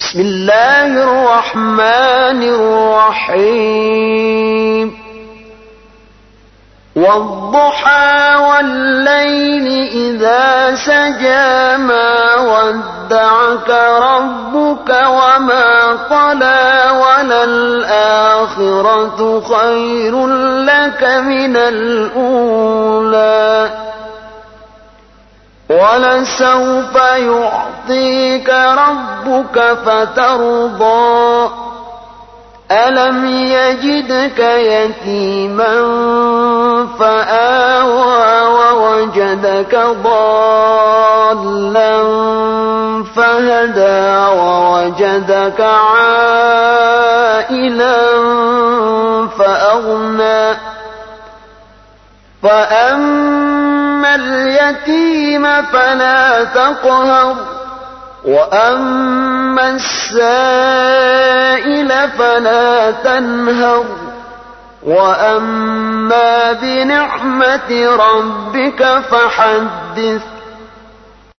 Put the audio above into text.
بسم الله الرحمن الرحيم والضحى والليل إذا سجى ما ودعك ربك وما قلى وللآخرة خير لك من الأولى ولسوف يعطيك ربك فترضى ألم يجدك يتيما فآوى ووجدك ضالا فهدى ووجدك عائلا فأغنى فأما اليتيم فلا تقهر وأما السائل فلا تنهر وأما بنعمة ربك فحدث